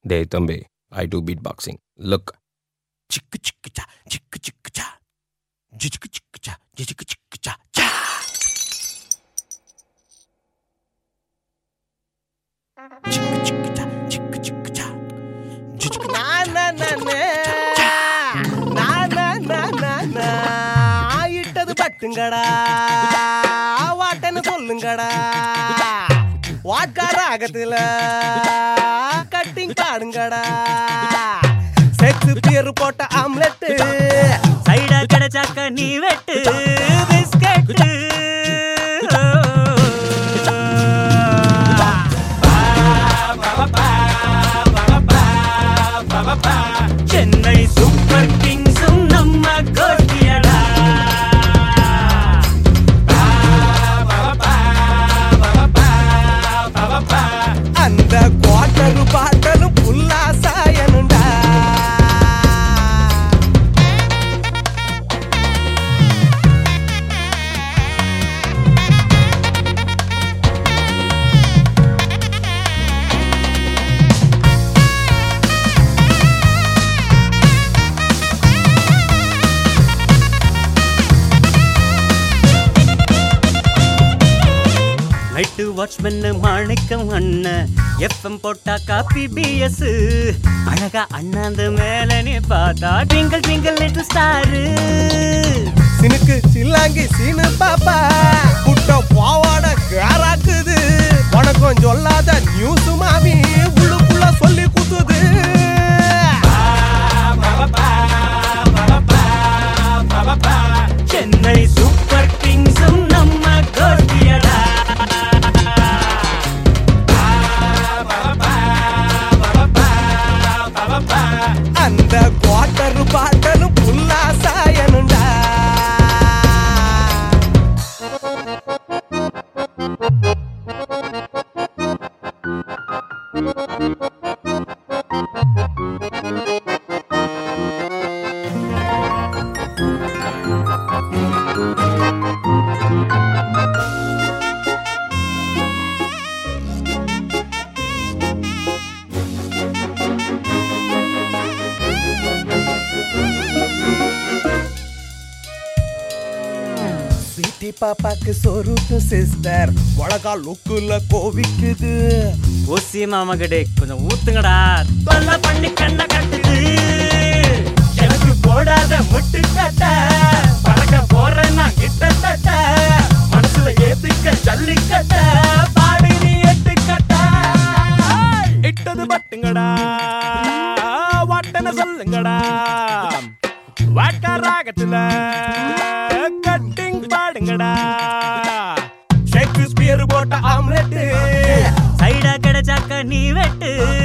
Dey Tambe, I do beatboxing. Look. Chicka chicka cha, chicka chicka cha. Chicka chicka cha, chicka chicka cha. Cha. Chicka chicka cha, chicka chicka cha. Chicka na na na na. Na na na na na. ஆயிட்டது பட்டுங்கடா. வாட்டன்னு சொல்லுங்கடா. வாட்காராகத்துல cutting பாடுங்கடா. Shakespeare போட்ட omelette சைடா கிடைச்சாக்க நீ வெட்டு பிஸ்கட். சென்னை சூப்பர் கிங்ஸும் நம்ம கோட்டியடா. அந்த குவார்டர் பாட்டலும் புல்லா சாயனுண்டா. நைட்டு வாட்ச்மேன் மாணிக்கம் அண்ணன் எஃப்எம் போட்டா காப்பி பிஎஸ். அழகா அண்ணாந்து மேல நீ பார்த்தா ட்விங்கிள் ட்விங்கிள் லிட்டில் ஸ்டாரு. சினுக்கு சில்லாங்கி சீனு பாப்பா குட்ட பாவாட கேராக்குது. உனக்கும் சொல்லாத நியூஸ் மாமி உள்ளுக்குள்ள சொல்லி குத்துது. சென்னை சூப்பர் கிங்ஸும் நம்ம கோட்டியடா. அந்த குவார்டர் பாட்டலும் புல்லா சாயனுண்டா. சிட்டி பாப்பாக்கு சொருட்டு சிஸ்டர் உலகா லுக்குல கோவிக்குது. ஓசி மாமா கிட்டே கொஞ்சம் ஊத்துங்கடா. தொல்லை பண்ணி கண்ண கட்டுது. எனக்கு போடாத முட்டு கட்ட பறக்க போறேன் நான் கிட்டத்தட்ட. மனசுல ஏத்துக்க ஜல்லிக்கட்ட பாடி நீ எட்டுக்கட்ட. இட்டது பட்டுங்கடா வாட்டன சொல்லுங்கடா. வாட்காராகத்துல கட்டிங் பாடுங்கடா. ஷேக்ஸ்பியர் போட்ட ஆம்லெட் சைடா கிடைச்சாக்க நீ வெட்டு